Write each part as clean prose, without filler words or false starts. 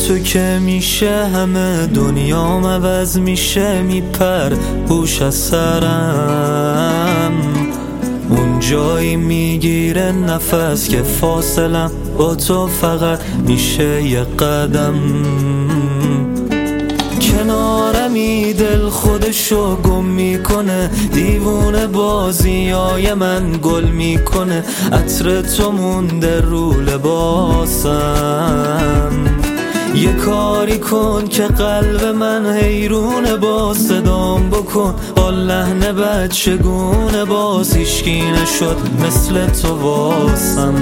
تو که میشه همه دنیام عوض میشه، میپر بوش از سرم. اون جایی میگیره نفس که فاصلم با تو فقط میشه یه قدم. کنارمی دل خودشو گم میکنه، دیوونه بازیای من گل میکنه. عطر تو مونده رو لباسم. یه کاری کن که قلب من حیرونه، با صدام بکن با لحن بد چگونه باز هیچکی نشد مثل تو واسم.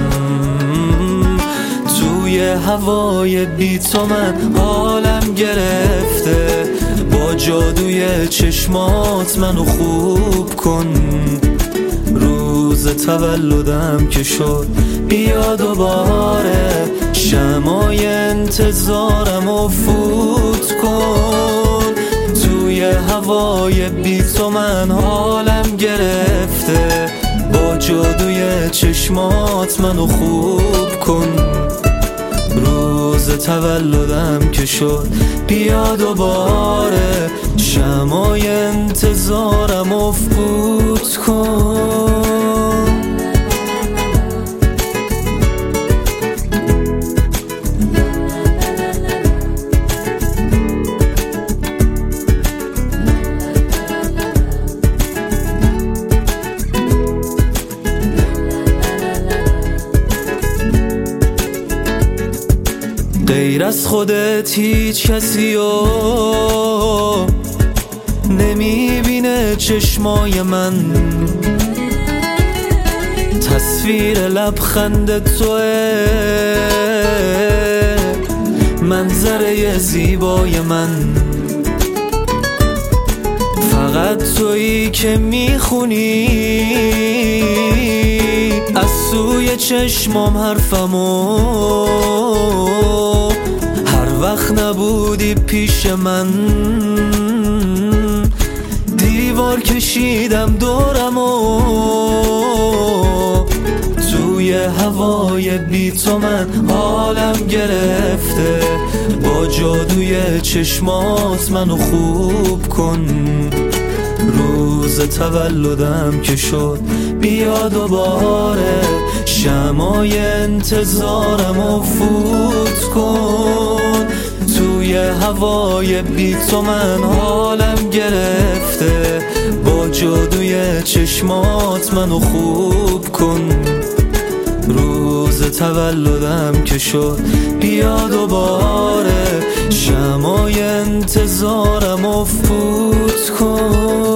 توی هوای بی تو من حالم گرفته، با جادوی چشمات منو خوب کن. روز تولدم که شد بیا دوباره، شمعای انتظارم و فوت کن. توی هوای بی تو من حالم گرفته، با جادوی چشمات منو خوب کن. روز تولدم که شد بیا دوباره، شمعای انتظارم و فوت کن. غیر از خودت هیچ کسی رو نمیبینه چشمای من. تصویر لبخند توه منظره زیبای من. فقط تویی که میخونی از سوی چشمام حرفمو، هر وقت نبودی پیش من دیوار کشیدم دورمو. توی هوای بی تو من حالم گرفته، با جادوی چشمات منو خوب کن. روز تولدم که شد بیا دوباره، شمعای انتظارم و فوت کن. توی هوای بی تو من حالم گرفته، با جادوی چشمات منو خوب کن. روز تولدم که شد بیا دوباره، شمعای انتظارم و فوت کن.